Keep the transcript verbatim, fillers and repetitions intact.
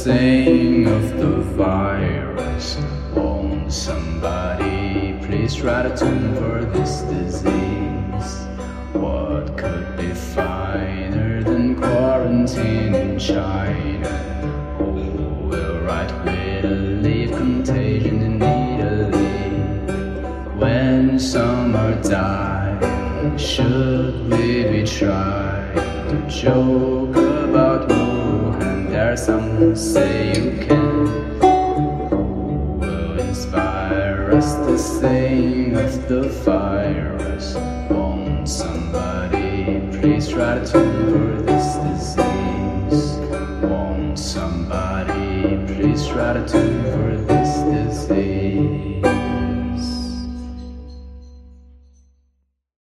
saying of the virus. Won't somebody please write a tune for this disease? What could be finer than quarantine in China? Who will write with a leaf contagion in Italy? When some are dying, should we be trying to joke about Wuhan? There are some who say you can. Who will inspire us the saying of the virus? Won't somebody please try to